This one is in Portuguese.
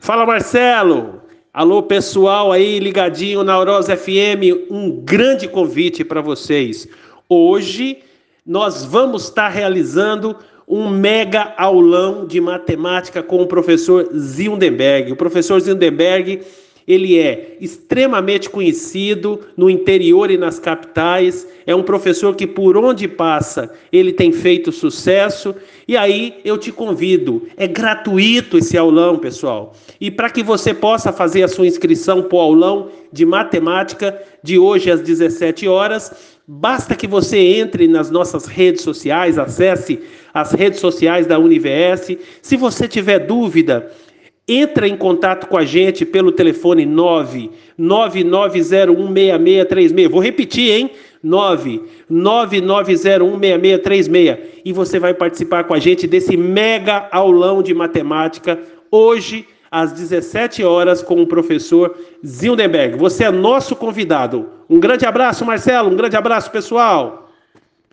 Fala, Marcelo! Alô, pessoal aí ligadinho na Aurose FM, um grande convite para vocês. Hoje nós vamos estar realizando um mega aulão de matemática com o professor Zildenberg. O professor Zildenberg, ele é extremamente conhecido no interior e nas capitais, é um professor que por onde passa ele tem feito sucesso. E aí eu te convido, é gratuito esse aulão, pessoal. E para que você possa fazer a sua inscrição para o aulão de matemática de hoje às 17 horas, basta que você entre nas nossas redes sociais, acesse as redes sociais da Univers. Se você tiver dúvida, entra em contato com a gente pelo telefone 999016636. Vou repetir, hein? 999016636. E você vai participar com a gente desse mega aulão de matemática hoje às 17 horas com o professor Zildenberg. Você é nosso convidado. Um grande abraço, Marcelo. Um grande abraço, pessoal.